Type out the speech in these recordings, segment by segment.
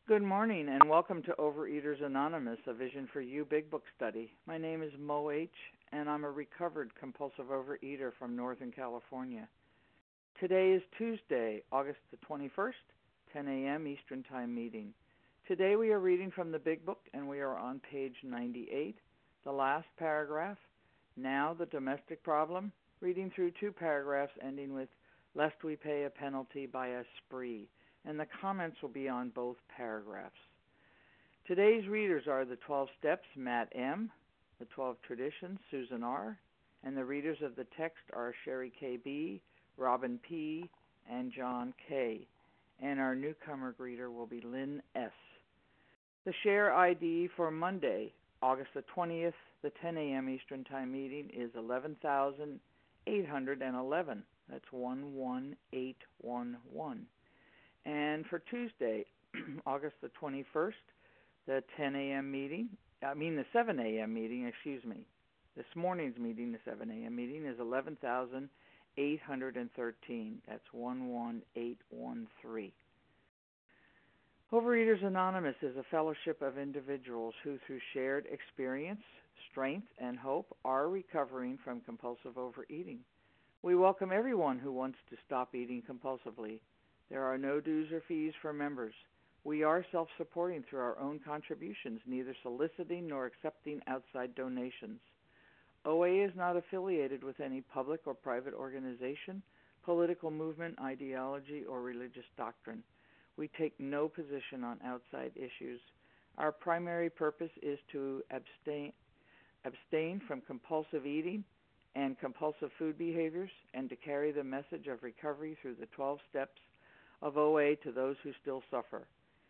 Good morning and welcome to Overeaters Anonymous, a Vision for You Big Book study. My name is Mo H. and I'm a recovered compulsive overeater from Northern California. Today is Tuesday, August the 21st, 10 a.m. Eastern Time meeting. Today we are reading from the Big Book and we are on page 98, the last paragraph, now the domestic problem, reading through two paragraphs ending with, lest we pay a penalty by a spree, and the comments will be on both paragraphs. Today's readers are the 12 Steps, Matt M., the 12 Traditions, Susan R., and the readers of the text are Sherry K.B., Robin P., and John K., and our newcomer greeter will be Lynn S. The share ID for Monday, August the 20th, the 10 a.m. Eastern Time meeting is 11,811. That's 11811. And for Tuesday, August the 21st, the 7 a.m. meeting, this morning's meeting, the 7 a.m. meeting, is 11,813. That's 11813. Overeaters Anonymous is a fellowship of individuals who, through shared experience, strength, and hope, are recovering from compulsive overeating. We welcome everyone who wants to stop eating compulsively. There are no dues or fees for members. We are self-supporting through our own contributions, neither soliciting nor accepting outside donations. OA is not affiliated with any public or private organization, political movement, ideology, or religious doctrine. We take no position on outside issues. Our primary purpose is to abstain from compulsive eating and compulsive food behaviors, and to carry the message of recovery through the 12 steps of OA to those who still suffer.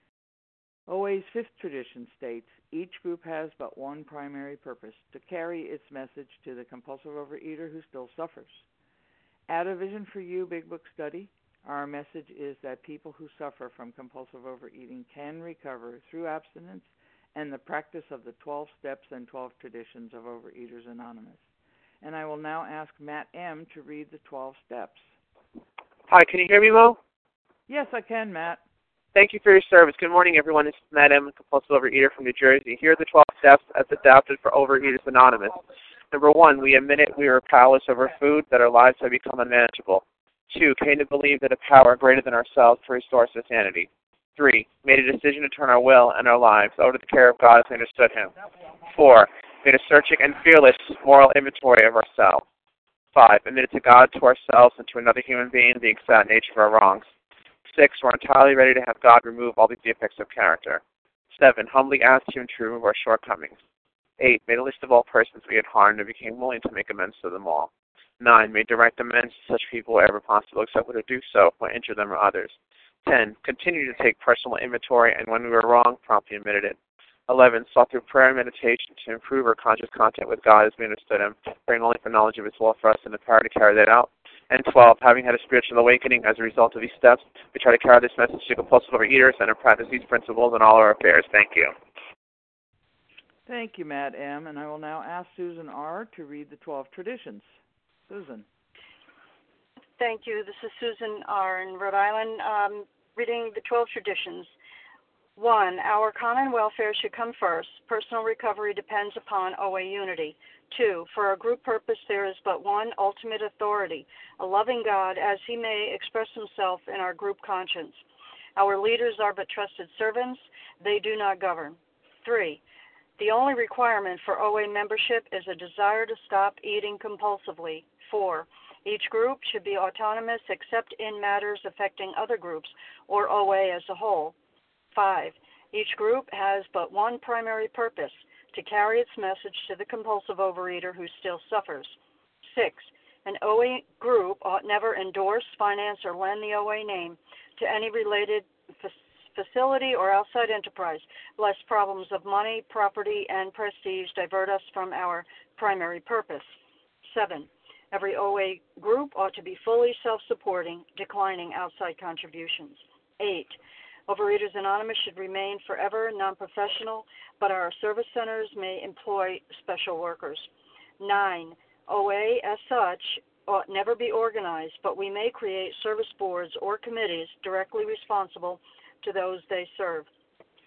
OA's fifth tradition states, each group has but one primary purpose, to carry its message to the compulsive overeater who still suffers. At a Vision for You Big Book study, our message is that people who suffer from compulsive overeating can recover through abstinence and the practice of the 12 steps and 12 traditions of Overeaters Anonymous. And I will now ask Matt M. to read the 12 steps. Hi, can you hear me, Mo? Yes, I can, Matt. Thank you for your service. Good morning, everyone. This is Matt M., a compulsive overeater from New Jersey. Here are the 12 steps as adapted for Overeaters Anonymous. Number 1, we admit we are powerless over food, that our lives have become unmanageable. 2, came to believe that a power greater than ourselves to restore us to sanity. 3, made a decision to turn our will and our lives over to the care of God as we understood Him. 4, made a searching and fearless moral inventory of ourselves. 5, admitted to God, to ourselves, and to another human being the exact nature of our wrongs. 6, we're entirely ready to have God remove all the defects of character. 7, humbly asked Him to remove our shortcomings. 8, made a list of all persons we had harmed and became willing to make amends to them all. 9, made direct amends to such people wherever possible, except to do so or injure them or others. 10, continued to take personal inventory, and when we were wrong, promptly admitted it. 11, sought through prayer and meditation to improve our conscious contact with God as we understood Him, praying only for knowledge of His will for us and the power to carry that out. And 12, having had a spiritual awakening as a result of these steps, we try to carry this message to compulsive overeaters and to practice these principles in all our affairs. Thank you. Thank you, Matt M. And I will now ask Susan R. to read the 12 traditions. Susan. Thank you. This is Susan R. in Rhode Island, reading the 12 traditions. 1, our common welfare should come first. Personal recovery depends upon OA unity. 2, for our group purpose there is but one ultimate authority, a loving God as He may express Himself in our group conscience. Our leaders are but trusted servants. They do not govern. 3, the only requirement for OA membership is a desire to stop eating compulsively. 4, each group should be autonomous except in matters affecting other groups or OA as a whole. 5, each group has but one primary purpose, to carry its message to the compulsive overeater who still suffers. 6, an OA group ought never endorse, finance, or lend the OA name to any related facility or outside enterprise, lest problems of money, property, and prestige divert us from our primary purpose. 7, every OA group ought to be fully self-supporting, declining outside contributions. 8, Overeaters Anonymous should remain forever non-professional, but our service centers may employ special workers. 9, OA as such ought never be organized, but we may create service boards or committees directly responsible to those they serve.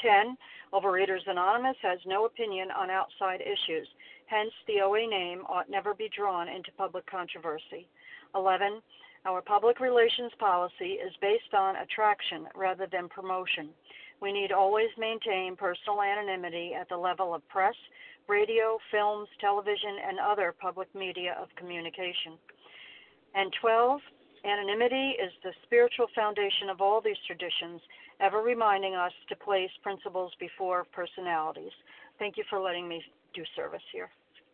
10. Overeaters Anonymous has no opinion on outside issues. Hence, the OA name ought never be drawn into public controversy. 11. Our public relations policy is based on attraction rather than promotion. We need always maintain personal anonymity at the level of press, radio, films, television, and other public media of communication. And 12. Anonymity is the spiritual foundation of all these traditions, ever reminding us to place principles before personalities. Thank you for letting me do service here.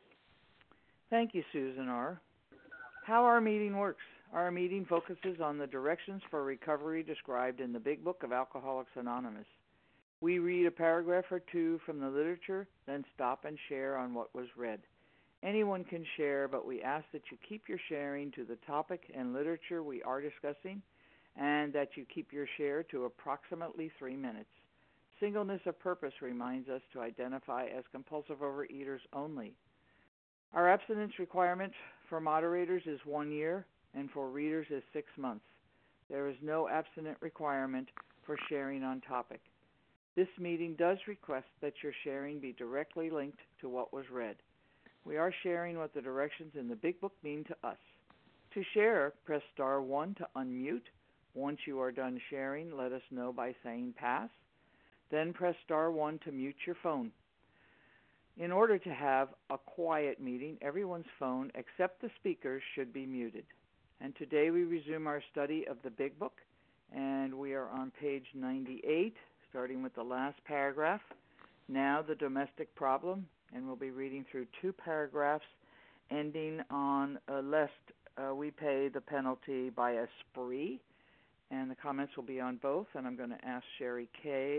Thank you, Susan R. How our meeting works. Our meeting focuses on the directions for recovery described in the Big Book of Alcoholics Anonymous. We read a paragraph or two from the literature, then stop and share on what was read. Anyone can share, but we ask that you keep your sharing to the topic and literature we are discussing, and that you keep your share to approximately 3 minutes. Singleness of purpose reminds us to identify as compulsive overeaters only. Our abstinence requirement for moderators is 1 year, and for readers is 6 months. There is no abstinent requirement for sharing on topic. This meeting does request that your sharing be directly linked to what was read. We are sharing what the directions in the Big Book mean to us. To share, press star 1 to unmute. Once you are done sharing, let us know by saying pass. Then press star 1 to mute your phone. In order to have a quiet meeting, everyone's phone except the speakers should be muted. And today we resume our study of the Big Book, and we are on page 98, starting with the last paragraph. Now the domestic problem, and we'll be reading through 2 paragraphs ending on lest we pay the penalty by a spree, and the comments will be on both, and I'm going to ask Sherry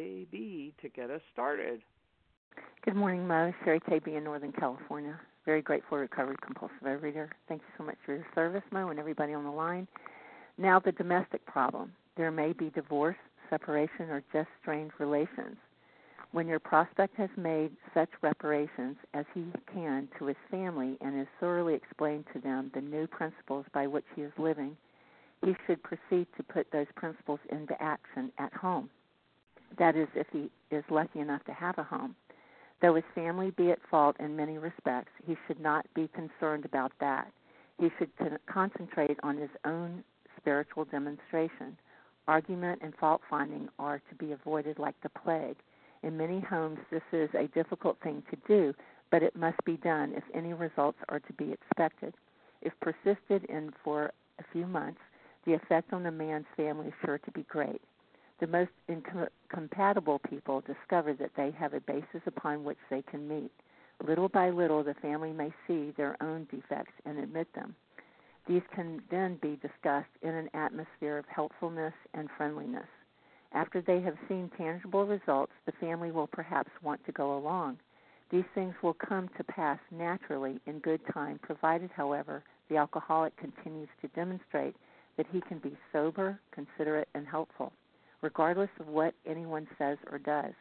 K.B. to get us started. Good morning, Mo. Sherry K.B. in Northern California. Very grateful recovered compulsive overeater. Thank you so much for your service, Mo, and everybody on the line. Now the domestic problem. There may be divorce, separation, or just strained relations. When your prospect has made such reparations as he can to his family and has thoroughly explained to them the new principles by which he is living, he should proceed to put those principles into action at home. That is, if he is lucky enough to have a home. Though his family be at fault in many respects, he should not be concerned about that. He should concentrate on his own spiritual demonstration. Argument and fault-finding are to be avoided like the plague. In many homes, this is a difficult thing to do, but it must be done if any results are to be expected. If persisted in for a few months, the effect on the man's family is sure to be great. The most incompatible people discover that they have a basis upon which they can meet. Little by little, the family may see their own defects and admit them. These can then be discussed in an atmosphere of helpfulness and friendliness. After they have seen tangible results, the family will perhaps want to go along. These things will come to pass naturally in good time, provided, however, the alcoholic continues to demonstrate that he can be sober, considerate, and helpful, regardless of what anyone says or does.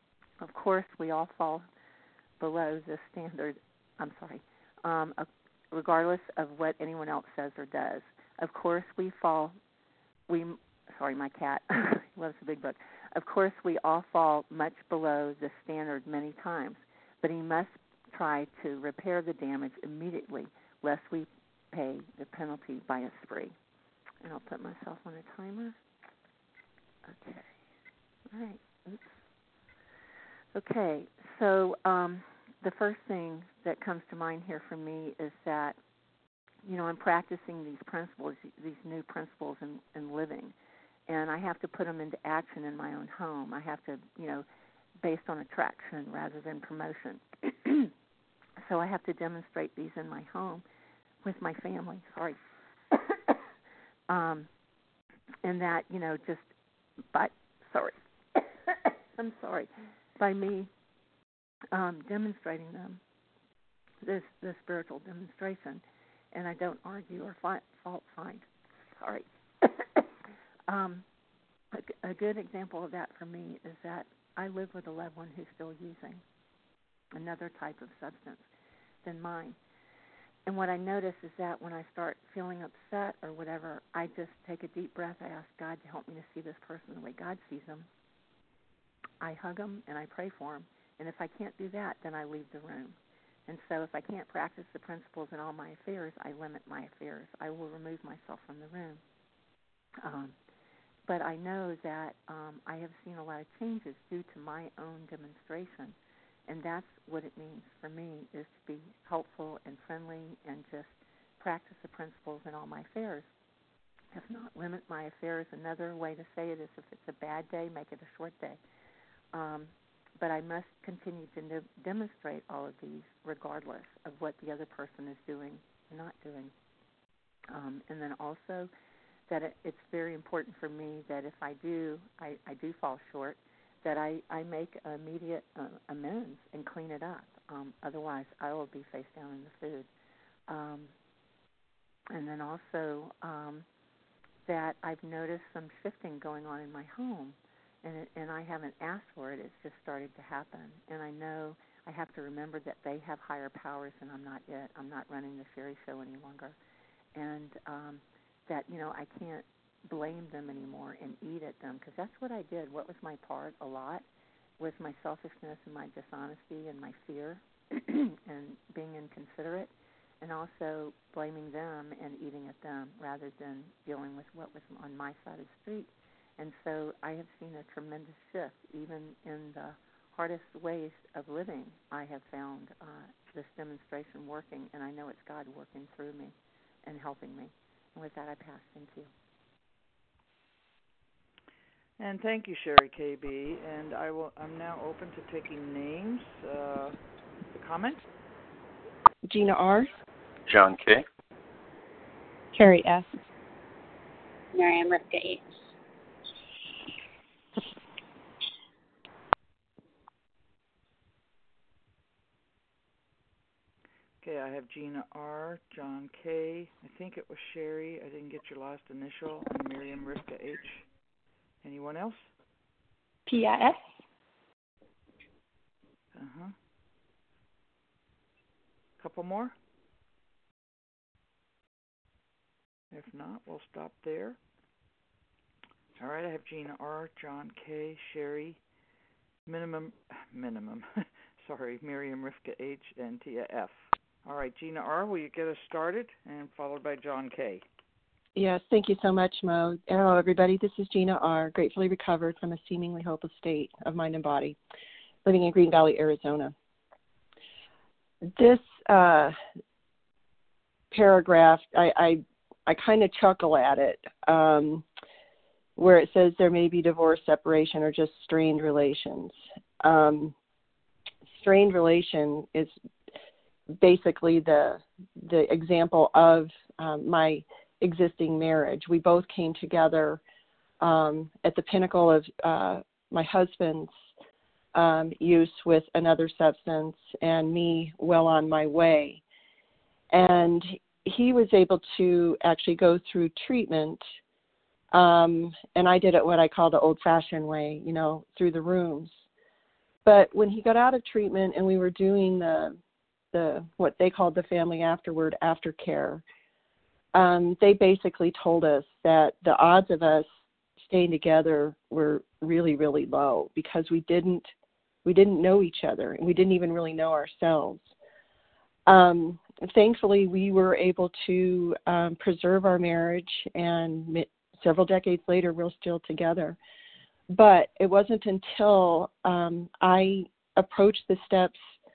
Of course, we all fall below the standard, regardless of what anyone else says or does. Of course, my cat loves the Big Book. Of course, we all fall much below the standard many times, but he must try to repair the damage immediately, lest we pay the penalty by a spree. And I'll put myself on a timer. Okay. All right. Oops. Okay. So the first thing that comes to mind here for me is that, I'm practicing these principles, these new principles in living, and I have to put them into action in my own home. I have to, based on attraction rather than promotion. So I have to demonstrate these in my home with my family. Sorry. And that, by me demonstrating them, this spiritual demonstration, and I don't argue or fault find. Sorry. A good example of that for me is that I live with a loved one who's still using another type of substance than mine. And what I notice is that when I start feeling upset or whatever, I just take a deep breath. I ask God to help me to see this person the way God sees them. I hug them and I pray for them. And if I can't do that, then I leave the room. And so if I can't practice the principles in all my affairs, I limit my affairs. I will remove myself from the room. But I know that I have seen a lot of changes due to my own demonstration. And that's what it means for me, is to be helpful and friendly and just practice the principles in all my affairs. If not, limit my affairs. Another way to say it is, if it's a bad day, make it a short day. But I must continue to demonstrate all of these regardless of what the other person is doing or not doing. And then also that it's very important for me that if I do fall short, that I make immediate amends and clean it up. Otherwise, I will be face down in the food. And then also that I've noticed some shifting going on in my home. And I haven't asked for it. It's just started to happen. And I know I have to remember that they have higher powers and I'm not yet. I'm not running the Sherry Show any longer. And that, I can't blame them anymore and eat at them, because that's what I did. What was my part a lot was my selfishness and my dishonesty and my fear and being inconsiderate, and also blaming them and eating at them rather than dealing with what was on my side of the street. And so I have seen a tremendous shift. Even in the hardest ways of living, I have found this demonstration working, and I know it's God working through me and helping me. And with that, I pass. Thank you. And thank you, Sherry KB. And I'm now open to taking names. Comment? Gina R. John K. Carrie S. Miriam Ripka H. Okay, I have Gina R., John K., I think it was Sherry, I didn't get your last initial, and Miriam Rivka H. Anyone else? Pia S. Couple more? If not, we'll stop there. All right, I have Gina R., John K., Sherry, Miriam Rivka H., and Tia F. All right, Gina R., will you get us started? And followed by John K. Yes, thank you so much, Mo. Hello, everybody. This is Gina R., gratefully recovered from a seemingly hopeless state of mind and body, living in Green Valley, Arizona. This paragraph, I kind of chuckle at it, where it says there may be divorce, separation, or just strained relations. Strained relation is basically the example of my existing marriage. We both came together at the pinnacle of my husband's use with another substance and me well on my way. And he was able to actually go through treatment, and I did it what I call the old-fashioned way, through the rooms. But when he got out of treatment and we were doing the what they called the family aftercare, they basically told us that the odds of us staying together were really, really low, because we didn't know each other, and we didn't even really know ourselves. Thankfully, we were able to preserve our marriage, and several decades later, we're still together. But it wasn't until I approached the steps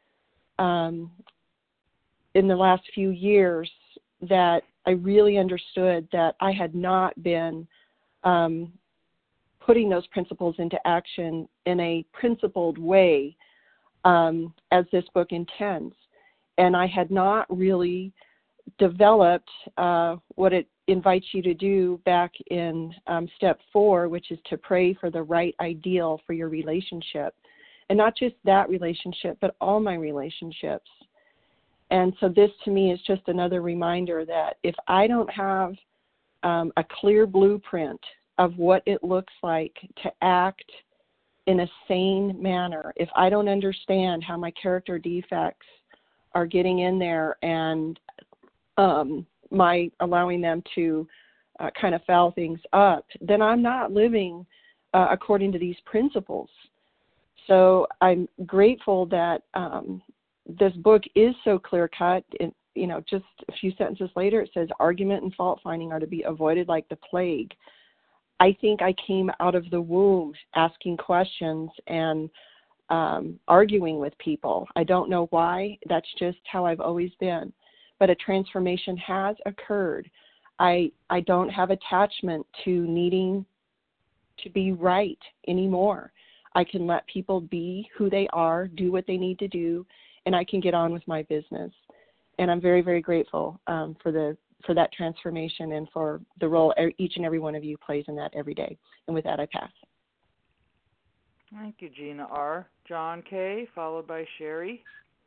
in the last few years that I really understood that I had not been putting those principles into action in a principled way as this book intends. And I had not really developed what it invites you to do back in step 4, which is to pray for the right ideal for your relationship. And not just that relationship, but all my relationships. And so this to me is just another reminder that if I don't have a clear blueprint of what it looks like to act in a sane manner, if I don't understand how my character defects are getting in there and my allowing them to kind of foul things up, then I'm not living according to these principles. So I'm grateful that this book is so clear-cut. Just a few sentences later, it says, argument and fault-finding are to be avoided like the plague. I think I came out of the womb asking questions and arguing with people. I don't know why. That's just how I've always been. But a transformation has occurred. I don't have attachment to needing to be right anymore. I can let people be who they are, do what they need to do, and I can get on with my business. And I'm very, very grateful for that transformation and for the role each and every one of you plays in that every day. And with that, I pass. Thank you, Gina R. John K., followed by Sherry.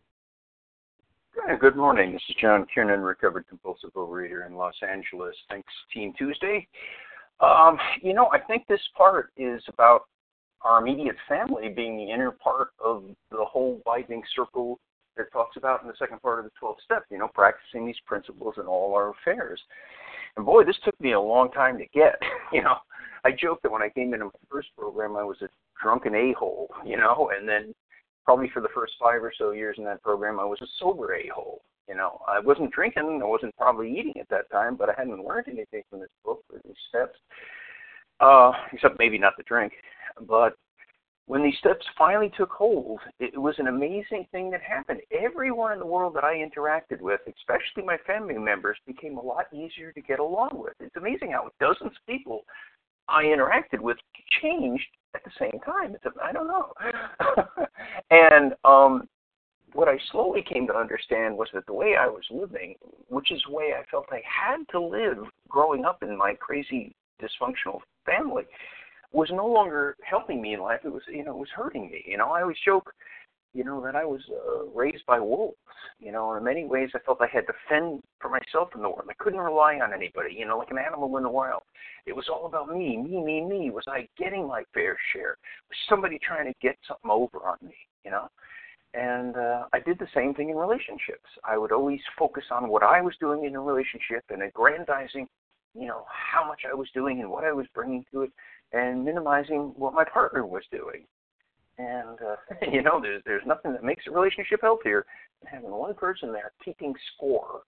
Good morning. This is John Kiernan, recovered compulsive overeater in Los Angeles. Thanks, Team Tuesday. I think this part is about our immediate family being the inner part of the whole widening circle that talks about in the second part of the 12th step, practicing these principles in all our affairs. And boy, this took me a long time to get. I joked that when I came into my first program, I was a drunken a-hole, and then probably for the first 5 or so years in that program, I was a sober a-hole. I wasn't drinking, I wasn't probably eating at that time, but I hadn't learned anything from this book or these steps, except maybe not the drink. But when these steps finally took hold, it was an amazing thing that happened. Everyone in the world that I interacted with, especially my family members, became a lot easier to get along with. It's amazing how dozens of people I interacted with changed at the same time. I don't know. And what I slowly came to understand was that the way I was living, which is the way I felt I had to live growing up in my crazy dysfunctional family, was no longer helping me in life. It was, it was hurting me. I always joke, that I was raised by wolves. In many ways I felt I had to fend for myself in the world. I couldn't rely on anybody, like an animal in the wild. It was all about me. Was I getting my fair share? Was somebody trying to get something over on me, And I did the same thing in relationships. I would always focus on what I was doing in a relationship and aggrandizing, how much I was doing and what I was bringing to it, and minimizing what my partner was doing. And, there's nothing that makes a relationship healthier than having one person there keeping score.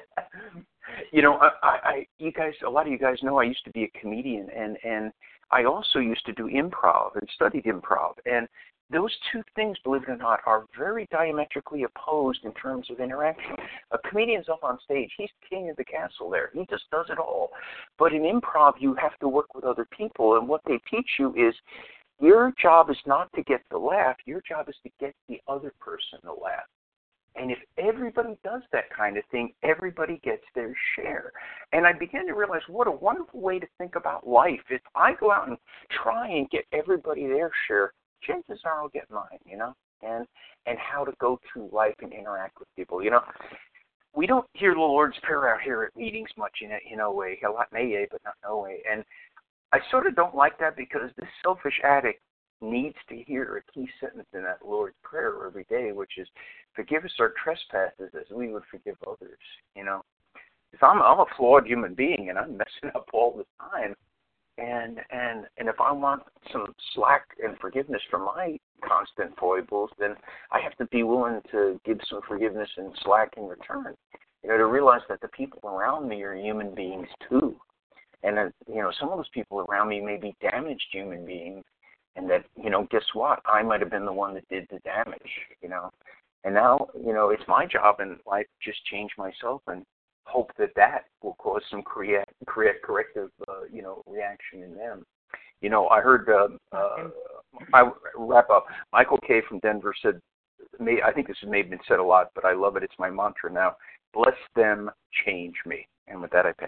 You guys, a lot of you guys know I used to be a comedian, and I also used to do improv and studied improv. And those two things, believe it or not, are very diametrically opposed in terms of interaction. A comedian's up on stage. He's king of the castle there. He just does it all. But in improv, you have to work with other people, and what they teach you is your job is not to get the laugh. Your job is to get the other person to laugh. And if everybody does that kind of thing, everybody gets their share. And I began to realize what a wonderful way to think about life. If I go out and try and get everybody their share, chances are I'll get mine, and how to go through life and interact with people. We don't hear the Lord's Prayer out here at meetings much in a way, a lot in AA, but not in OA. And I sort of don't like that because this selfish addict needs to hear a key sentence in that Lord's Prayer every day, which is, forgive us our trespasses as we would forgive others, If I'm a flawed human being and I'm messing up all the time, and if I want some slack and forgiveness for my constant foibles, then I have to be willing to give some forgiveness and slack in return. To realize that the people around me are human beings too. And that, some of those people around me may be damaged human beings, and that, guess what? I might have been the one that did the damage, And now, it's my job in life to just change myself and hope that will cause some corrective, reaction in them. I heard, I wrap up, Michael K. from Denver said, I think this may have been said a lot, but I love it. It's my mantra now. Bless them, change me. And with that, I pass.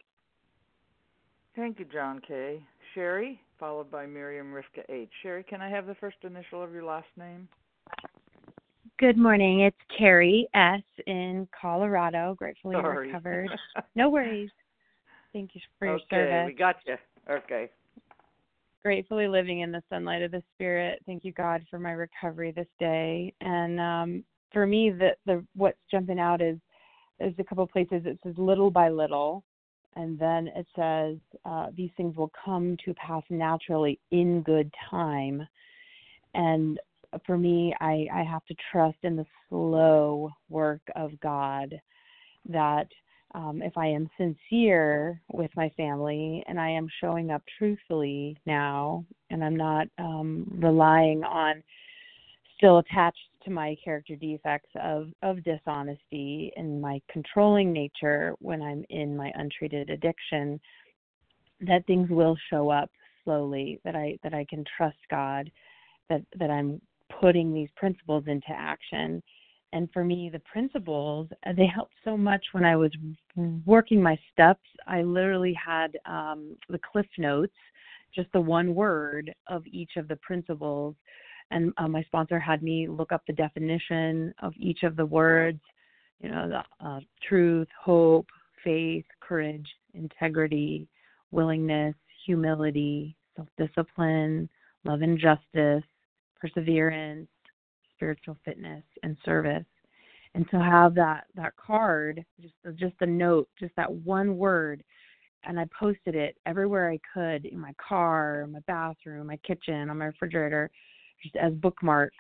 Thank you, John K. Sherry, followed by Miriam Rivka H. Sherry, can I have the first initial of your last name? Good morning. It's Carrie S. in Colorado, gratefully recovered. No worries. Thank you for your service. Okay, we got you. Okay. Gratefully living in the sunlight of the Spirit. Thank you, God, for my recovery this day. And for me, the what's jumping out is there's a couple of places it says little by little, and then it says these things will come to pass naturally in good time. And for me, I have to trust in the slow work of God, that if I am sincere with my family and I am showing up truthfully now, and I'm not relying on, still attached to my character defects of dishonesty and my controlling nature when I'm in my untreated addiction, that things will show up slowly, that I can trust God, that I'm putting these principles into action. And for me, the principles, they helped so much when I was working my steps. I literally had the Cliff Notes, just the one word of each of the principles. And my sponsor had me look up the definition of each of the words, the truth, hope, faith, courage, integrity, willingness, humility, self-discipline, love and justice, perseverance, spiritual fitness, and service. And to have that card, just a note, just that one word, and I posted it everywhere I could, in my car, my bathroom, my kitchen, on my refrigerator, just as bookmarks.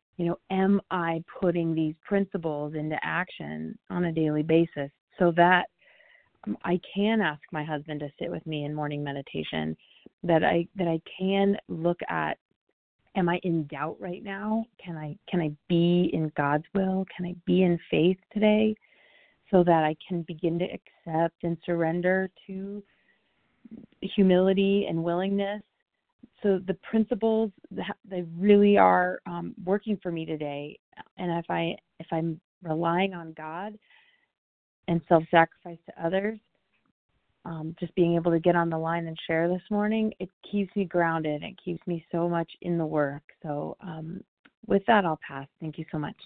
Am I putting these principles into action on a daily basis so that I can ask my husband to sit with me in morning meditation, that I can look at, am I in doubt right now? Can I be in God's will? Can I be in faith today, so that I can begin to accept and surrender to humility and willingness? So the principles, they really are working for me today. And if I'm relying on God and self-sacrifice to others, just being able to get on the line and share this morning, it keeps me grounded. It keeps me so much in the work. So with that, I'll pass. Thank you so much.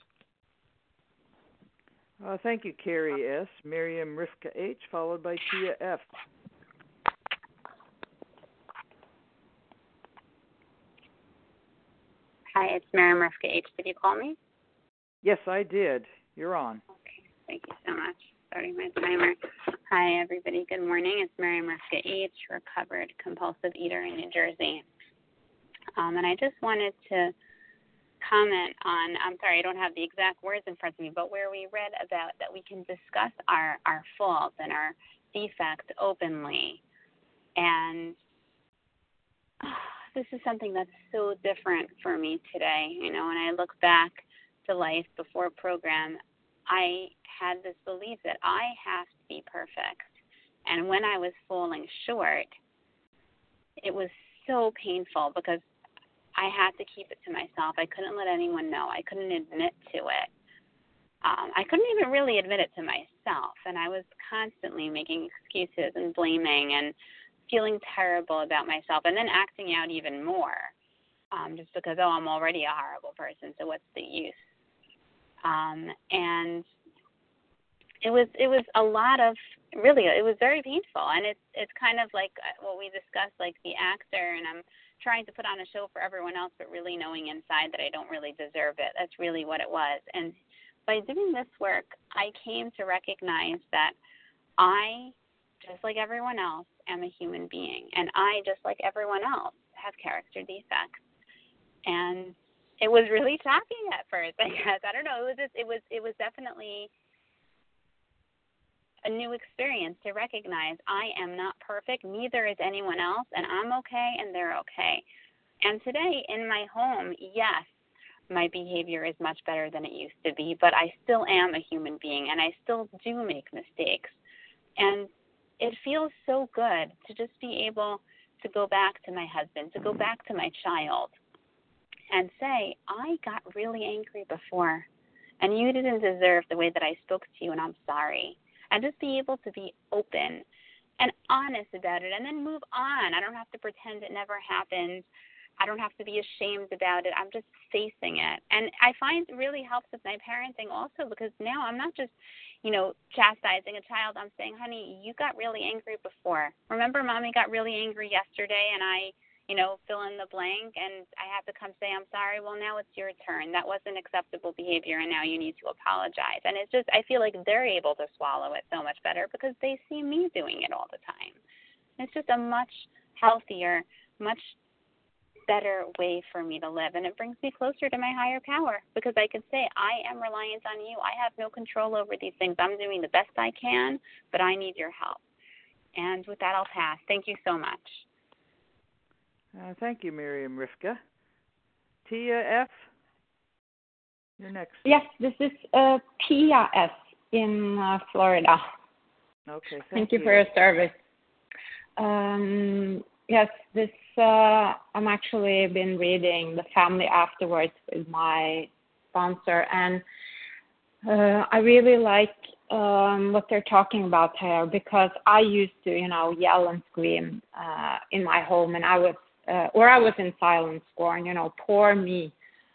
Thank you, Carrie S., Miriam Rivka H., followed by Tia F. Hi, it's Miriam Rivka H. Did you call me? Yes, I did. You're on. Okay, thank you so much. Starting my timer. Hi, everybody. Good morning. It's Miriam Rivka H., recovered compulsive eater in New Jersey. And I just wanted to comment on, I'm sorry, I don't have the exact words in front of me, but where we read about that we can discuss our faults and our defects openly. And this is something that's so different for me today. When I look back to life before program, I had this belief that I have to be perfect. And when I was falling short, it was so painful because I had to keep it to myself. I couldn't let anyone know. I couldn't admit to it. I couldn't even really admit it to myself. And I was constantly making excuses and blaming and feeling terrible about myself, and then acting out even more, just because, I'm already a horrible person, so what's the use? And it was a lot of, really, it was very painful, and it's kind of like what we discussed, like the actor, and I'm trying to put on a show for everyone else, but really knowing inside that I don't really deserve it. That's really what it was. And by doing this work, I came to recognize that I, just like everyone else, am a human being, and I, just like everyone else, have character defects. And it was really shocking at first, I guess. I don't know. It was definitely a new experience to recognize I am not perfect, neither is anyone else, and I'm okay and they're okay. And today in my home, yes, my behavior is much better than it used to be, but I still am a human being and I still do make mistakes. And it feels so good to just be able to go back to my husband, to go back to my child and say, I got really angry before and you didn't deserve the way that I spoke to you, and I'm sorry. And just be able to be open and honest about it and then move on. I don't have to pretend it never happened. I don't have to be ashamed about it. I'm just facing it. And I find it really helps with my parenting also, because now I'm not just, chastising a child. I'm saying, honey, you got really angry before. Remember, Mommy got really angry yesterday and I, fill in the blank, and I have to come say, I'm sorry. Well, now it's your turn. That wasn't acceptable behavior, and now you need to apologize. And it's just, I feel like they're able to swallow it so much better because they see me doing it all the time. It's just a much healthier, much better way for me to live, and it brings me closer to my higher power because I can say I am reliant on you. I have no control over these things. I'm doing the best I can, but I need your help. And with that, I'll pass. Thank you so much. Thank you, Miriam Rivka. Tia F., you're next. Yes, this is Tia S. in Florida. Okay, thank you for your service. Yes, I'm actually been reading The Family Afterwards with my sponsor, and I really like what they're talking about here, because I used to, yell and scream in my home, and I was in silent scorn, poor me,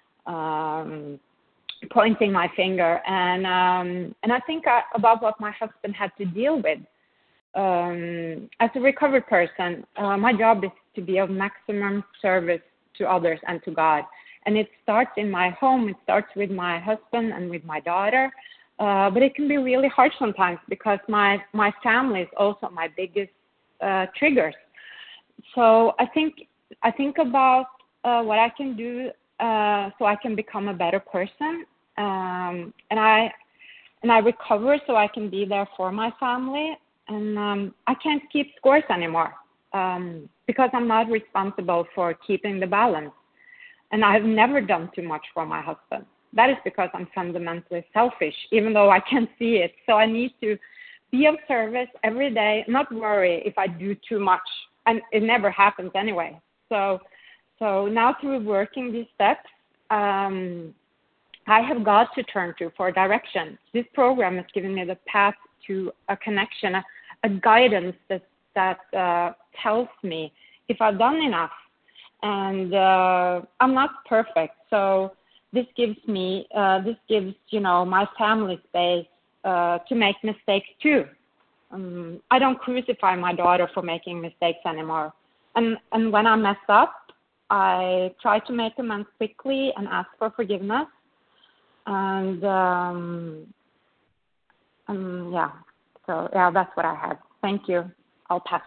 pointing my finger, and I think about what my husband had to deal with. As a recovered person, my job is to be of maximum service to others and to God. And it starts in my home. It starts with my husband and with my daughter. But it can be really hard sometimes because my family is also my biggest triggers. So I think about what I can do so I can become a better person. And I recover so I can be there for my family. And I can't keep scores anymore because I'm not responsible for keeping the balance. And I've never done too much for my husband. That is because I'm fundamentally selfish, even though I can't see it. So I need to be of service every day, not worry if I do too much. And it never happens anyway. So now through working these steps, I have God to turn to for direction. This program has given me the path to a connection, a guidance that tells me if I've done enough. And I'm not perfect, so this gives my family space to make mistakes too. I don't crucify my daughter for making mistakes anymore. And when I mess up, I try to make amends quickly and ask for forgiveness. And that's what I had. Thank you. I'll pass.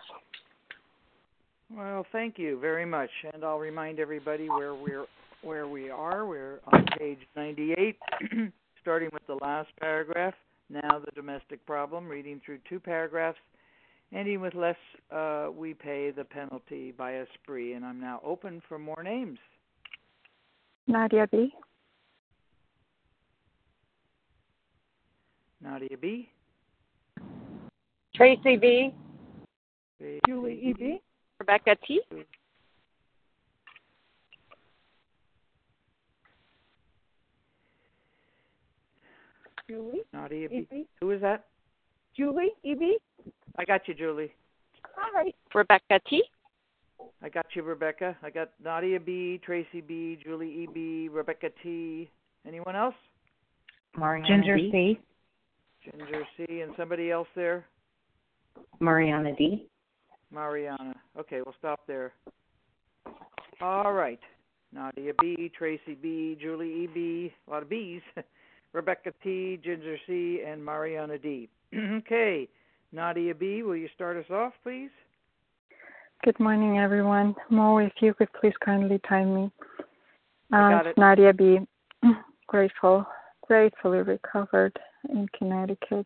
Well, thank you very much, and I'll remind everybody where we are. We're on page 98, starting with the last paragraph. Now the domestic problem, reading through 2 paragraphs, ending with less we pay the penalty by a spree. And I'm now open for more names. Nadia B. Nadia B. Tracy B. Julie E. B. Rebecca T. Julie. Nadia B. E-B. Who is that? Julie E. B. I got you, Julie. All right. Rebecca T. I got you, Rebecca. I got Nadia B., Tracy B., Julie E. B., Rebecca T. Anyone else? Ginger C. Ginger C. And somebody else there? Mariana D. Mariana. Okay, we'll stop there. All right. Nadia B., Tracy B., Julie E. B., a lot of B's, Rebecca T., Ginger C., and Mariana D. Okay. Nadia B., will you start us off, please? Good morning, everyone. Mo, if you could please kindly time me. I got it. Nadia B., gratefully recovered in Connecticut.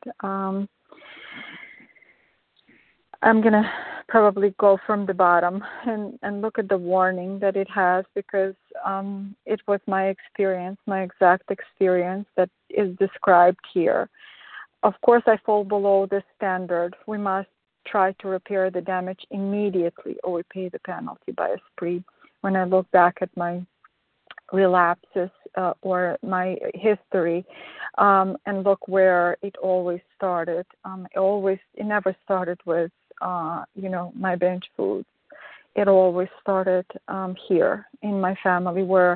I'm going to probably go from the bottom and look at the warning that it has, because it was my experience, my exact experience that is described here. Of course, I fall below the standard. We must try to repair the damage immediately or we pay the penalty by a spree. When I look back at my relapses or my history and look where it always started, it never started with my binge foods. It always started here in my family, where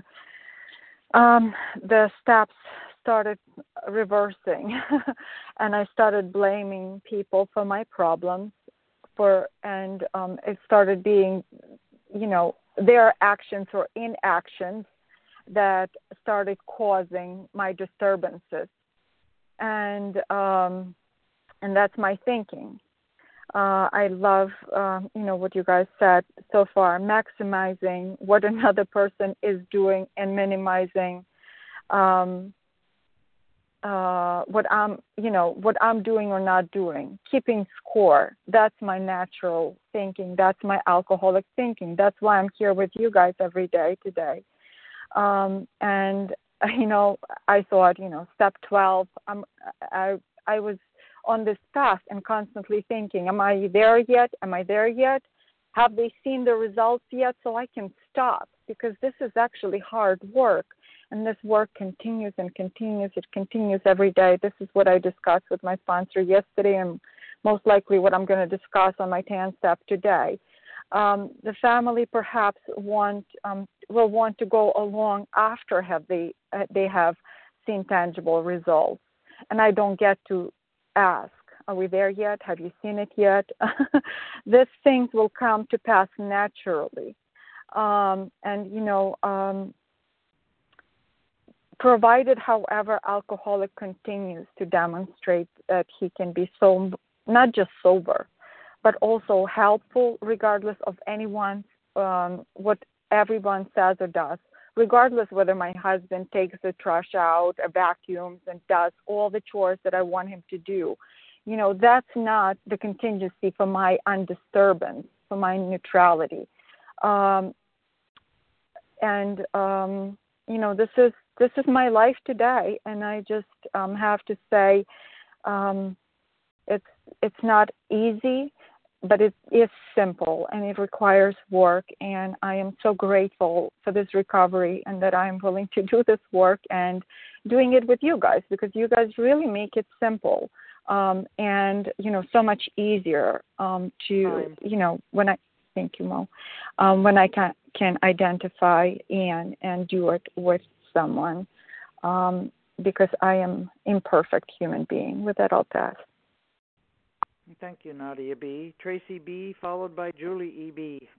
the steps started reversing and I started blaming people for my problems and it started being, their actions or inactions that started causing my disturbances. And that's my thinking. I love, what you guys said so far, maximizing what another person is doing and minimizing what I'm doing or not doing, keeping score. That's my natural thinking. That's my alcoholic thinking. That's why I'm here with you guys every day today. And I thought, step 12, I was on this path and constantly thinking, am I there yet? Am I there yet? Have they seen the results yet? So I can stop, because this is actually hard work. And this work continues and continues. It continues every day. This is what I discussed with my sponsor yesterday, and most likely what I'm going to discuss on my 10 step today. The family perhaps will want to go along after they have seen tangible results. And I don't get to ask, are we there yet? Have you seen it yet? These things will come to pass naturally. Provided, however, alcoholic continues to demonstrate that he can be so not just sober, but also helpful, regardless of what everyone says or does, regardless whether my husband takes the trash out, vacuums, and does all the chores that I want him to do. That's not the contingency for my undisturbance, for my neutrality. This is my life today, and I just have to say it's not easy, but it is simple, and it requires work, and I am so grateful for this recovery and that I am willing to do this work and doing it with you guys, because you guys really make it simple and, so much easier when I – thank you, Mo – when I can identify and do it with someone, because I am imperfect human being. With that, I'll pass. Thank you, Nadia B. Tracy B., followed by Julie E.B.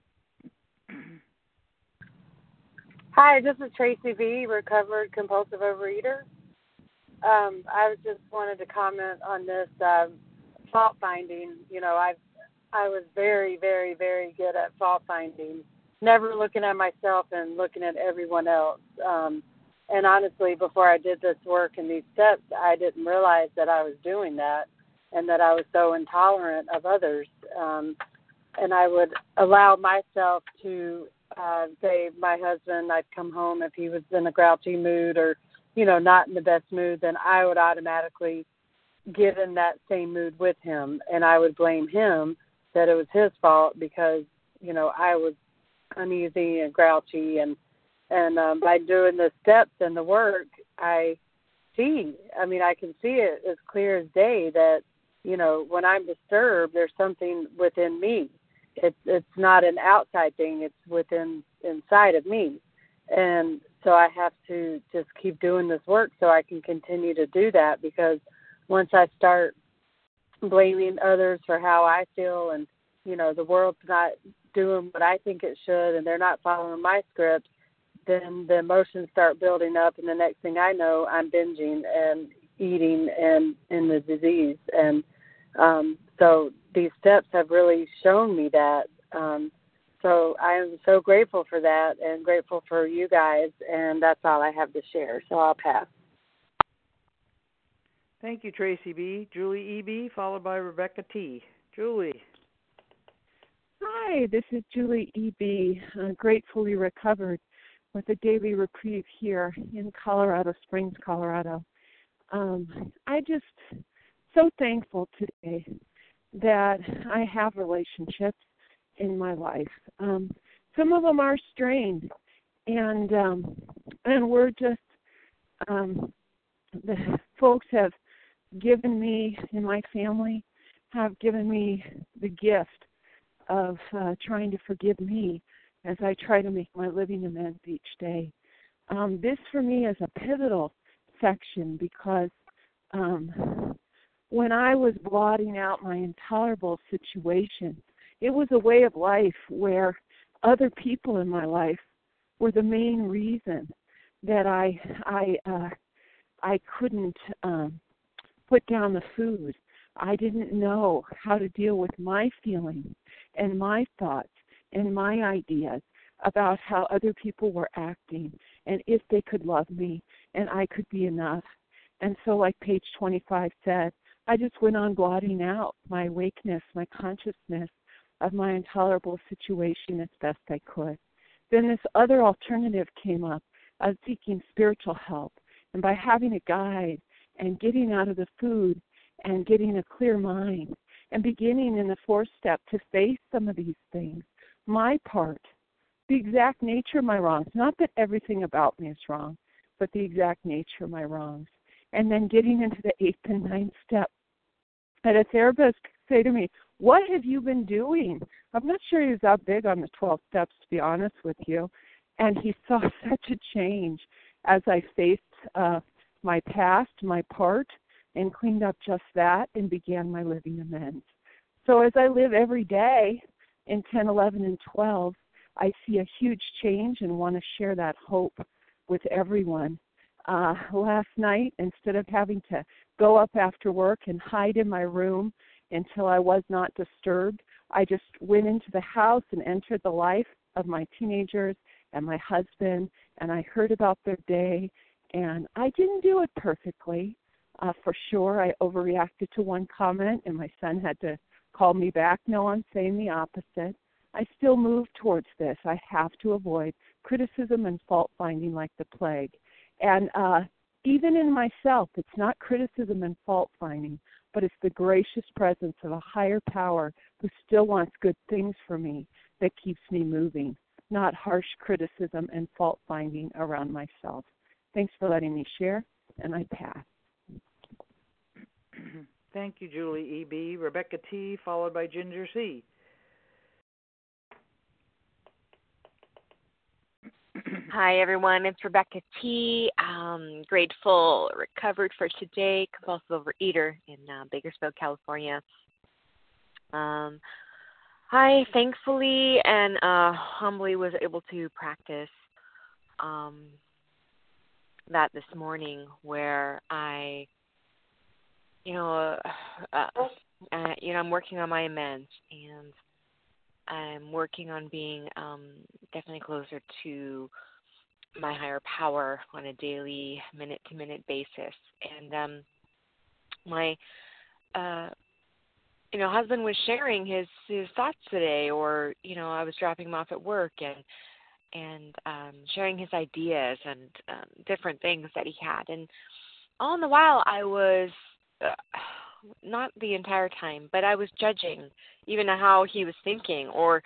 Hi, this is Tracy B., recovered compulsive overeater. I just wanted to comment on this fault finding. I was very, very, very good at fault finding, never looking at myself and looking at everyone else. And honestly, before I did this work and these steps, I didn't realize that I was doing that and that I was so intolerant of others. And I would allow myself to say my husband, I'd come home if he was in a grouchy mood or, not in the best mood, then I would automatically get in that same mood with him. And I would blame him that it was his fault because, I was uneasy and grouchy. And by doing the steps and the work, I can see it as clear as day that, when I'm disturbed, there's something within me. It's not an outside thing. It's inside of me. And so I have to just keep doing this work so I can continue to do that, because once I start blaming others for how I feel and, the world's not doing what I think it should and they're not following my script, then the emotions start building up, and the next thing I know, I'm binging and eating and in the disease. And so these steps have really shown me that. So I am so grateful for that and grateful for you guys, and that's all I have to share. So I'll pass. Thank you, Tracy B. Julie E.B., followed by Rebecca T. Julie. Hi, this is Julie E.B., gratefully recovered with a daily reprieve here in Colorado Springs, Colorado. I just so thankful today that I have relationships in my life. Some of them are strained, and we're just the folks have given me, in my family, have given me the gift of trying to forgive me as I try to make my living amends each day. This for me is a pivotal section because when I was blotting out my intolerable situation, it was a way of life where other people in my life were the main reason that I couldn't put down the food. I didn't know how to deal with my feelings and my thoughts and my ideas about how other people were acting and if they could love me and I could be enough. And so like page 25 said, I just went on blotting out my awakeness, my consciousness of my intolerable situation as best I could. Then this other alternative came up of seeking spiritual help. And by having a guide and getting out of the food and getting a clear mind and beginning in the fourth step to face some of these things, my part, the exact nature of my wrongs, not that everything about me is wrong, but the exact nature of my wrongs. And then getting into the 8th and 9th step. I had a therapist say to me, what have you been doing? I'm not sure he was that big on the 12 steps, to be honest with you. And he saw such a change as I faced my past, my part, and cleaned up just that and began my living amends. So as I live every day in 10, 11, and 12, I see a huge change and want to share that hope with everyone. Last night, instead of having to go up after work and hide in my room until I was not disturbed, I just went into the house and entered the life of my teenagers and my husband, and I heard about their day, and I didn't do it perfectly. For sure, I overreacted to one comment, and my son had to call me back. No, I'm saying the opposite. I still move towards this. I have to avoid criticism and fault-finding like the plague. And even in myself, it's not criticism and fault-finding, but it's the gracious presence of a higher power who still wants good things for me that keeps me moving, not harsh criticism and fault-finding around myself. Thanks for letting me share, and I pass. Thank you, Julie E.B. Rebecca T., followed by Ginger C. Hi, everyone. It's Rebecca T. Grateful, recovered for today, compulsive overeater in Bakersfield, California. I thankfully and humbly was able to practice that this morning, where I, I'm working on my amends, and I'm working on being definitely closer to my higher power on a daily, minute-to-minute basis. And my husband was sharing his thoughts today, or I was dropping him off at work and sharing his ideas and different things that he had. And all in the while, I was not the entire time, but I was judging even how he was thinking, or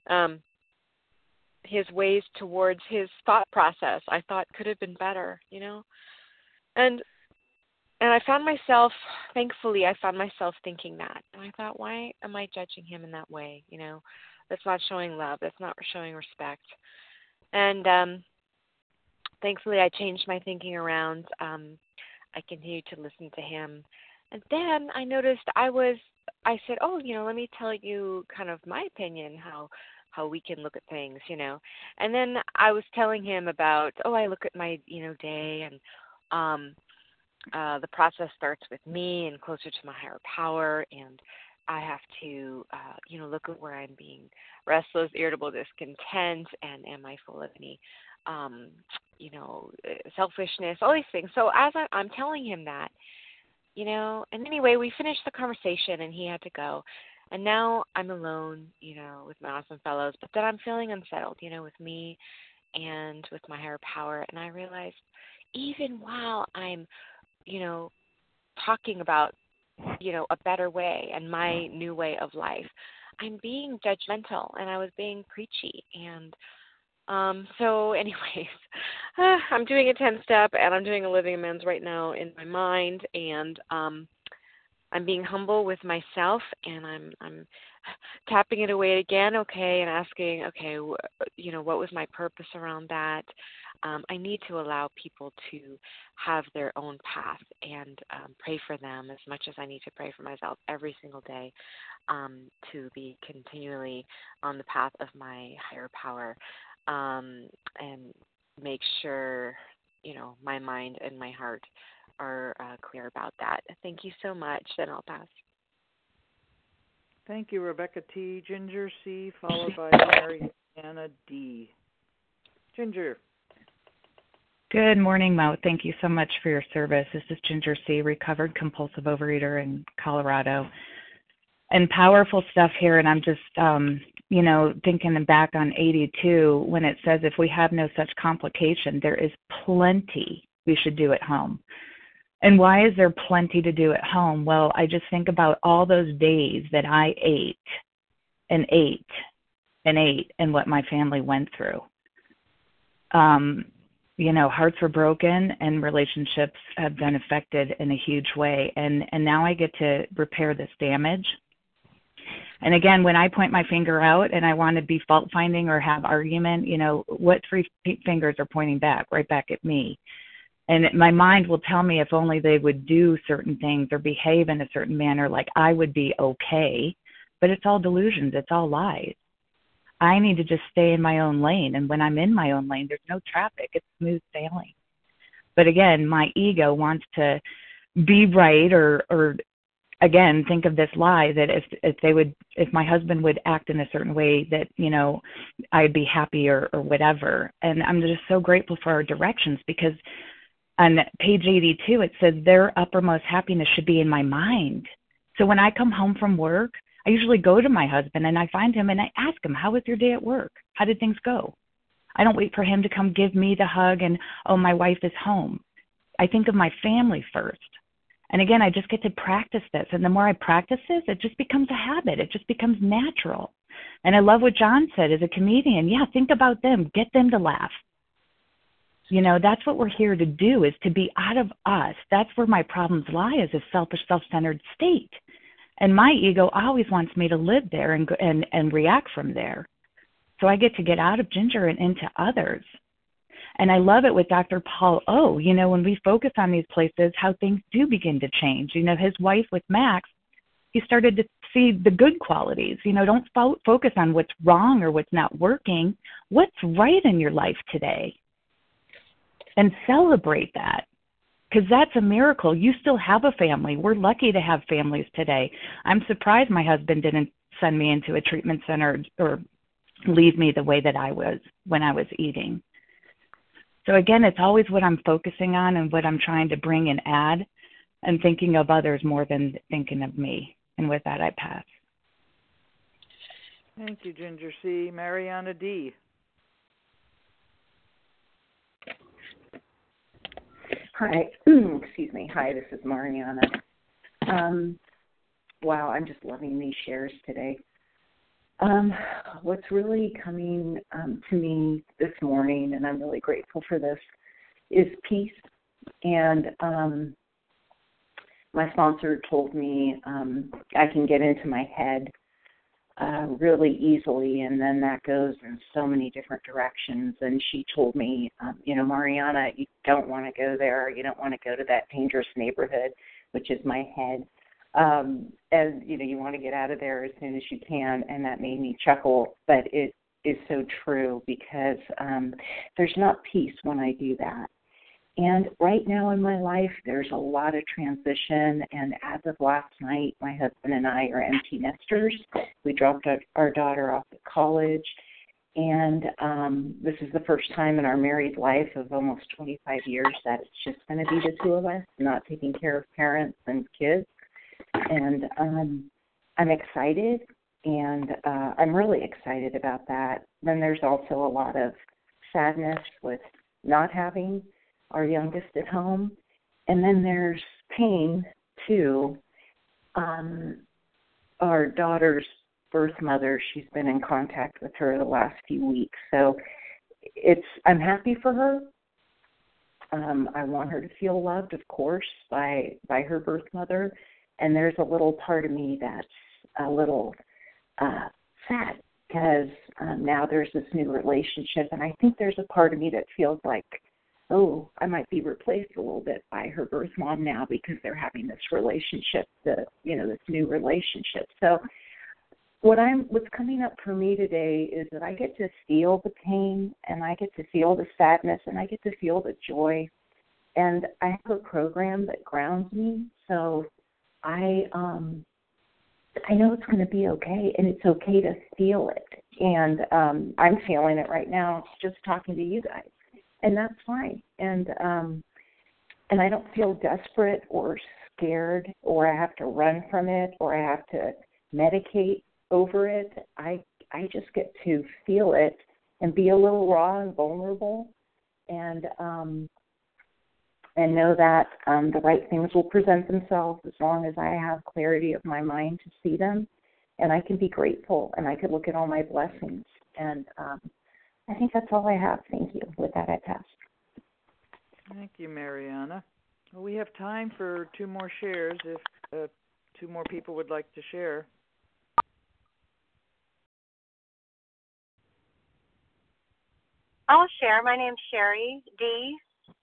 his ways towards his thought process. I thought could have been better, And I found myself, thankfully, thinking that. And I thought, why am I judging him in that way? That's not showing love. That's not showing respect. And thankfully, I changed my thinking around. I continued to listen to him. And then I noticed I said, let me tell you kind of my opinion, how we can look at things, And then I was telling him about, I look at my, day, and the process starts with me and closer to my higher power, and I have to, look at where I'm being restless, irritable, discontent, and am I full of any, selfishness, all these things. So as I'm telling him that, and anyway, we finished the conversation, and he had to go. And now I'm alone, with my awesome fellows, but then I'm feeling unsettled, with me and with my higher power. And I realized even while I'm, talking about, a better way and my new way of life, I'm being judgmental, and I was being preachy. And so anyways, I'm doing a 10-step, and I'm doing a living amends right now in my mind, and I'm being humble with myself, and I'm tapping it away again, and asking, what was my purpose around that? I need to allow people to have their own path and pray for them as much as I need to pray for myself every single day, to be continually on the path of my higher power, and make sure, my mind and my heart are clear about that. Thank you so much, and I'll pass. Thank you, Rebecca T. Ginger C., followed by Mariana D. Ginger. Good morning, Mo. Thank you so much for your service. This is Ginger C., recovered compulsive overeater in Colorado. And powerful stuff here, and I'm just, thinking back on 82 when it says if we have no such complication, there is plenty we should do at home. And why is there plenty to do at home? Well, I just think about all those days that I ate and ate and ate and what my family went through. Hearts were broken and relationships have been affected in a huge way. And now I get to repair this damage. And again, when I point my finger out and I want to be fault finding or have argument, what three fingers are pointing back? Right back at me. And my mind will tell me if only they would do certain things or behave in a certain manner, like I would be okay. But it's all delusions. It's all lies. I need to just stay in my own lane. And when I'm in my own lane, there's no traffic. It's smooth sailing. But again, my ego wants to be right or again, think of this lie that if my husband would act in a certain way that, I'd be happy or whatever. And I'm just so grateful for our directions because on page 82, it says their uppermost happiness should be in my mind. So when I come home from work, I usually go to my husband and I find him and I ask him, how was your day at work? How did things go? I don't wait for him to come give me the hug and, oh, my wife is home. I think of my family first. And again, I just get to practice this. And the more I practice this, it just becomes a habit. It just becomes natural. And I love what John said as a comedian. Yeah, think about them. Get them to laugh. That's what we're here to do, is to be out of us. That's where my problems lie, is a selfish, self-centered state. And my ego always wants me to live there and react from there. So I get to get out of Ginger and into others. And I love it with Dr. Paul O. When we focus on these places, how things do begin to change. His wife with Max, he started to see the good qualities. Don't focus on what's wrong or what's not working. What's right in your life today? And celebrate that, because that's a miracle. You still have a family. We're lucky to have families today. I'm surprised my husband didn't send me into a treatment center or leave me the way that I was when I was eating. So again, it's always what I'm focusing on and what I'm trying to bring and add, and thinking of others more than thinking of me. And with that, I pass. Thank you, Ginger C. Mariana D. Hi. Excuse me. Hi, this is Mariana. Wow, I'm just loving these shares today. What's really coming to me this morning, and I'm really grateful for this, is peace. And my sponsor told me I can get into my head really easily, and then that goes in so many different directions. And she told me, Mariana, you don't want to go there. You don't want to go to that dangerous neighborhood, which is my head. And, you want to get out of there as soon as you can. And that made me chuckle, but it is so true, because there's not peace when I do that. And right now in my life, there's a lot of transition. And as of last night, my husband and I are empty nesters. We dropped our daughter off at college. And this is the first time in our married life of almost 25 years that it's just going to be the two of us, not taking care of parents and kids. And I'm excited, and I'm really excited about that. Then there's also a lot of sadness with not having our youngest at home. And then there's pain, too. Our daughter's birth mother, she's been in contact with her the last few weeks. So I'm happy for her. I want her to feel loved, of course, by her birth mother. And there's a little part of me that's a little sad, because now there's this new relationship. And I think there's a part of me that feels like, oh, I might be replaced a little bit by her birth mom now, because they're having this relationship, this new relationship. So what's coming up for me today is that I get to feel the pain, and I get to feel the sadness, and I get to feel the joy. And I have a program that grounds me. So I I know it's going to be okay, and it's okay to feel it. And I'm feeling it right now just talking to you guys, and that's fine. And I don't feel desperate or scared, or I have to run from it, or I have to medicate over it. I just get to feel it and be a little raw and vulnerable, and know that the right things will present themselves as long as I have clarity of my mind to see them, and I can be grateful, and I can look at all my blessings. And I think that's all I have. Thank you. With that, I pass. Thank you, Mariana. Well, we have time for 2 more shares if 2 more people would like to share. I'll share. My name's Sherry D.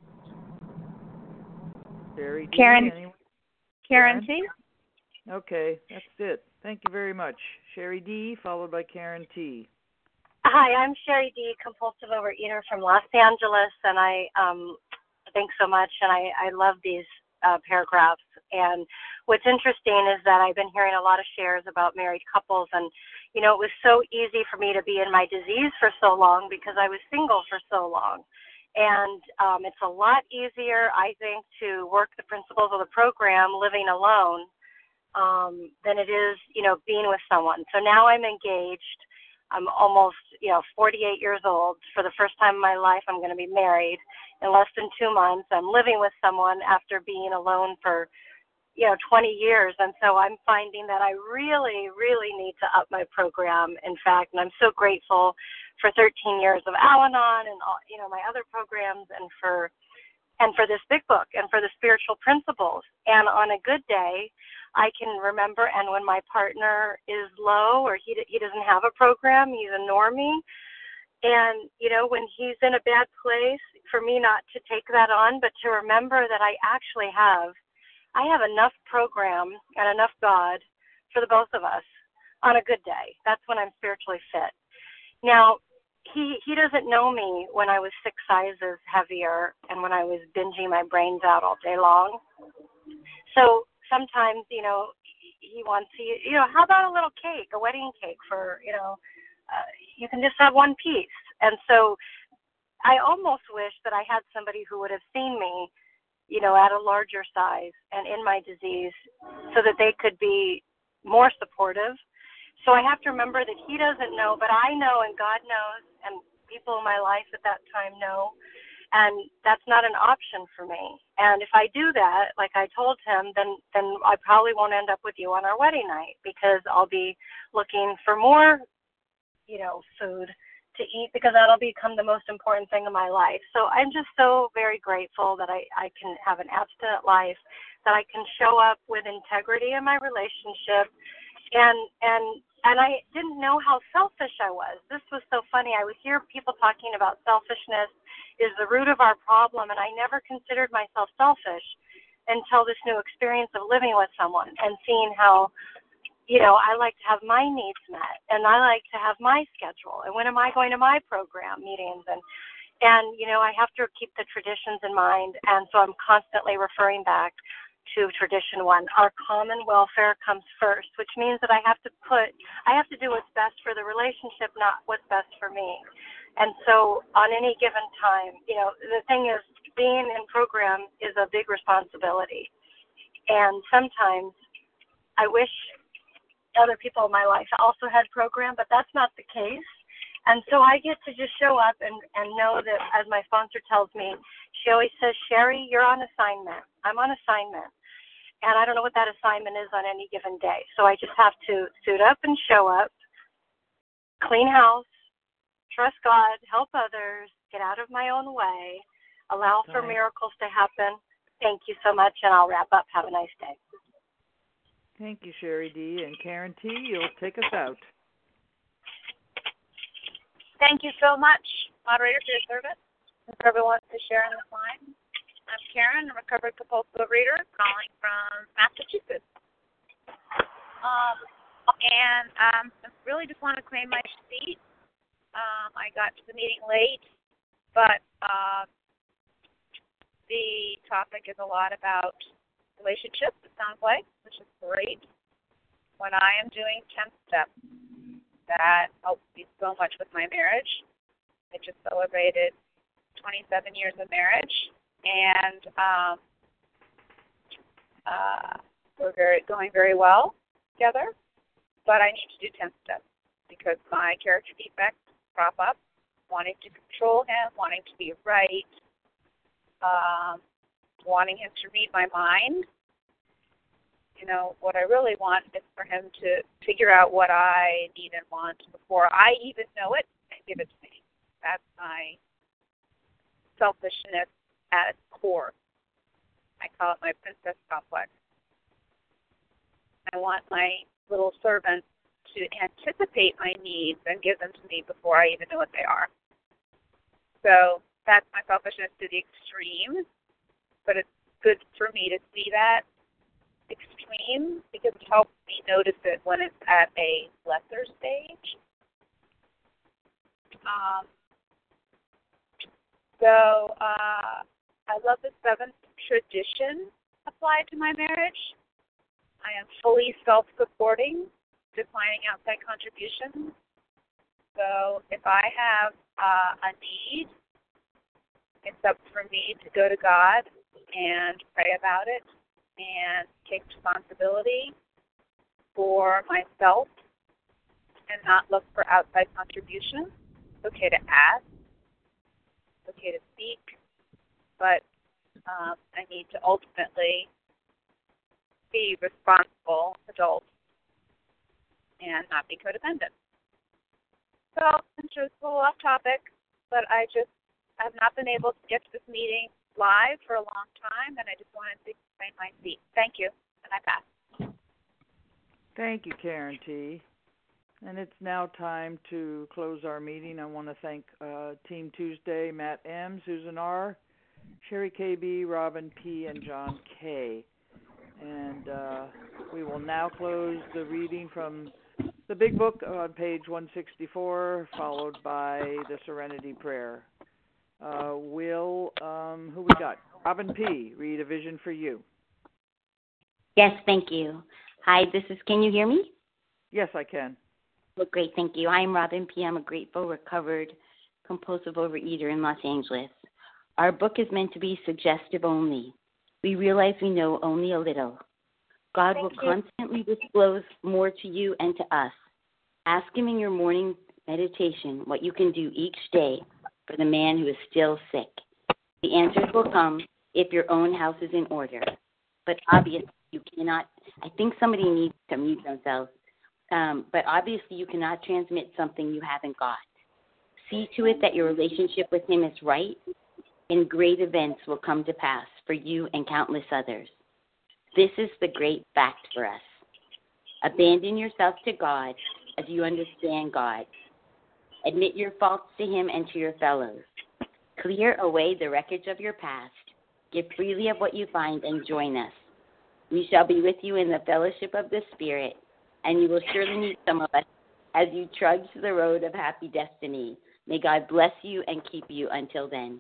Sherry D. Karen T. Okay, that's it. Thank you very much. Sherry D. followed by Karen T. Hi, I'm Sherry D., compulsive overeater from Los Angeles, and I thanks so much, and I love these paragraphs. And what's interesting is that I've been hearing a lot of shares about married couples, and it was so easy for me to be in my disease for so long because I was single for so long. And it's a lot easier, I think, to work the principles of the program living alone than it is, being with someone. So now I'm engaged. I'm almost, 48 years old. For the first time in my life, I'm going to be married in less than 2 months. I'm living with someone after being alone for 20 years. And so I'm finding that I really, really need to up my program, in fact. And I'm so grateful for 13 years of Al-Anon and all, my other programs, and for this big book and for the spiritual principles. And on a good day, I can remember, and when my partner is low or he doesn't have a program, he's a normie. And, when he's in a bad place, for me not to take that on, but to remember that I actually have enough program and enough God for the both of us on a good day. That's when I'm spiritually fit. Now, he doesn't know me when I was 6 sizes heavier and when I was binging my brains out all day long. So sometimes, he wants to, how about a little cake, a wedding cake for, you can just have one piece. And so I almost wish that I had somebody who would have seen me, at a larger size and in my disease so that they could be more supportive. So I have to remember that he doesn't know, but I know, and God knows, and people in my life at that time know, and that's not an option for me. And if I do that, like I told him, then I probably won't end up with you on our wedding night because I'll be looking for more, food to eat because that'll become the most important thing in my life. So I'm just so very grateful that I can have an abstinent life, that I can show up with integrity in my relationship. And I didn't know how selfish I was. This was so funny. I would hear people talking about selfishness is the root of our problem, and I never considered myself selfish until this new experience of living with someone and seeing how, I like to have my needs met, and I like to have my schedule, and when am I going to my program meetings, and I have to keep the traditions in mind, and so I'm constantly referring back to tradition 1. Our common welfare comes first, which means that I have to do what's best for the relationship, not what's best for me. And so on any given time, the thing is, being in program is a big responsibility. And sometimes I wish other people in my life also had program, but that's not the case. And so I get to just show up and know that, as my sponsor tells me, she always says, Sherry, you're on assignment. I'm on assignment. And I don't know what that assignment is on any given day. So I just have to suit up and show up, clean house, trust God, help others, get out of my own way, allow for miracles to happen. Thank you so much, and I'll wrap up. Have a nice day. Thank you, Sherry D. And Karen T., you'll take us out. Thank you so much, moderator, for your service. If everyone wants to share on this line. I'm Karen, a recovered compulsive reader, calling from Massachusetts. And I really just want to claim my seat. I got to the meeting late, but the topic is a lot about relationships, it sounds like, which is great. when I am doing 10 steps, that helps me so much with my marriage. I just celebrated 27 years of marriage, and we're going very well together. But I need to do 10 steps because my character defects crop up, wanting to control him, wanting to be right, wanting him to read my mind. You know, what I really want is for him to figure out what I need and want before I even know it and give it to me. That's my selfishness at its core. I call it my princess complex. I want my little servants to anticipate my needs and give them to me before I even know what they are. So that's my selfishness to the extreme, but it's good for me to see that extreme because it helps me notice it when it's at a lesser stage. I love the 7th tradition applied to my marriage. I am fully self-supporting, declining outside contributions. So if I have a need, it's up for me to go to God and pray about it and take responsibility for myself and not look for outside contributions. It's okay to ask. It's okay to speak. But I need to ultimately be responsible adult and not be codependent. So, it's a little off topic, but I've not been able to get to this meeting live for a long time, and I just wanted to explain my seat. Thank you, and I pass. Thank you, Karen T. And it's now time to close our meeting. I want to thank Team Tuesday, Matt M., Susan R., Sherry KB, Robin P., and John K. And we will now close the reading from the Big Book on page 164, followed by the Serenity Prayer. Who we got? Robin P., read A Vision for You. Yes, thank you. Hi, can you hear me? Yes, I can. Well, great, thank you. I'm Robin P. I'm a grateful, recovered, compulsive overeater in Los Angeles. Our book is meant to be suggestive only. We realize we know only a little. God will constantly disclose more to you and to us. Ask Him in your morning meditation what you can do each day for the man who is still sick. The answers will come if your own house is in order. But obviously you cannot, I think somebody needs to mute themselves, but obviously you cannot transmit something you haven't got. See to it that your relationship with Him is right, and great events will come to pass for you and countless others. This is the great fact for us. Abandon yourself to God as you understand God. Admit your faults to Him and to your fellows. Clear away the wreckage of your past. Give freely of what you find and join us. We shall be with you in the fellowship of the Spirit, and you will surely meet some of us as you trudge the road of happy destiny. May God bless you and keep you until then.